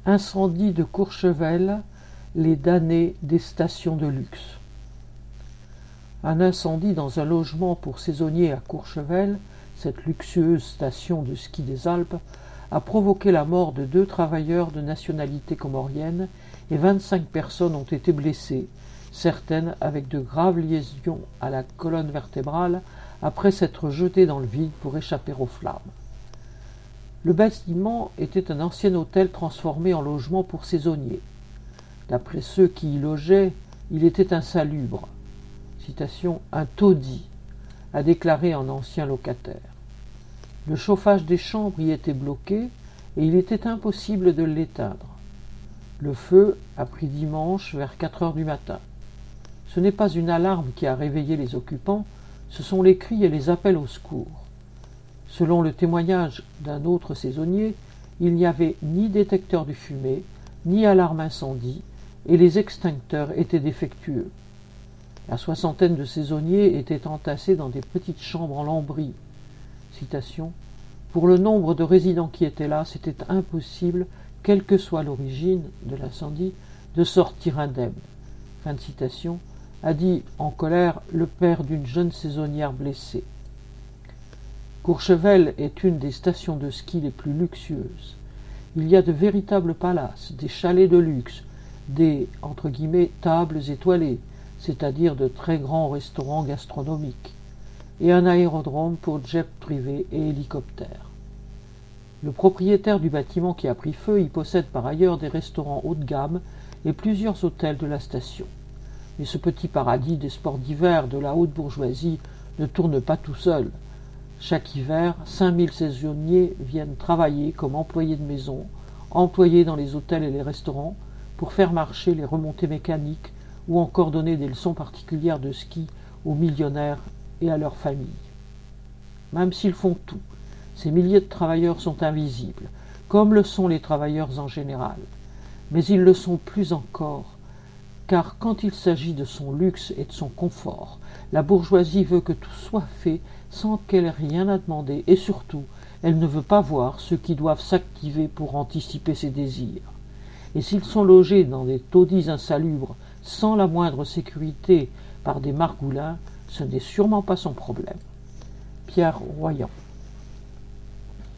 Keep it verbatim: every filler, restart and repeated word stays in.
Incendie de Courchevel, les damnés des stations de luxe. Un incendie dans un logement pour saisonniers à Courchevel, cette luxueuse station de ski des Alpes, a provoqué la mort de deux travailleurs de nationalité comorienne et vingt-cinq personnes ont été blessées, certaines avec de graves lésions à la colonne vertébrale après s'être jetées dans le vide pour échapper aux flammes. Le bâtiment était un ancien hôtel transformé en logement pour saisonniers. D'après ceux qui y logeaient, il était insalubre. Citation, un taudis, a déclaré un ancien locataire. Le chauffage des chambres y était bloqué et il était impossible de l'éteindre. Le feu a pris dimanche vers quatre heures du matin. Ce n'est pas une alarme qui a réveillé les occupants, ce sont les cris et les appels au secours. Selon le témoignage d'un autre saisonnier, il n'y avait ni détecteur de fumée, ni alarme incendie, et les extincteurs étaient défectueux. La soixantaine de saisonniers étaient entassés dans des petites chambres en lambris. Citation, « Pour le nombre de résidents qui étaient là, c'était impossible, quelle que soit l'origine de l'incendie, de sortir indemne. » Fin de citation, a dit en colère le père d'une jeune saisonnière blessée. Courchevel est une des stations de ski les plus luxueuses. Il y a de véritables palaces, des chalets de luxe, des entre guillemets, tables étoilées, c'est-à-dire de très grands restaurants gastronomiques, et un aérodrome pour jets privés et hélicoptères. Le propriétaire du bâtiment qui a pris feu y possède par ailleurs des restaurants haut de gamme et plusieurs hôtels de la station. Mais ce petit paradis des sports d'hiver de la haute bourgeoisie ne tourne pas tout seul. Chaque hiver, cinq mille saisonniers viennent travailler comme employés de maison, employés dans les hôtels et les restaurants, pour faire marcher les remontées mécaniques ou encore donner des leçons particulières de ski aux millionnaires et à leurs familles. Même s'ils font tout, ces milliers de travailleurs sont invisibles, comme le sont les travailleurs en général. Mais ils le sont plus encore, car quand il s'agit de son luxe et de son confort, la bourgeoisie veut que tout soit fait sans qu'elle ait rien à demander, et surtout, elle ne veut pas voir ceux qui doivent s'activer pour anticiper ses désirs. Et s'ils sont logés dans des taudis insalubres, sans la moindre sécurité, par des margoulins, ce n'est sûrement pas son problème. Pierre Royan.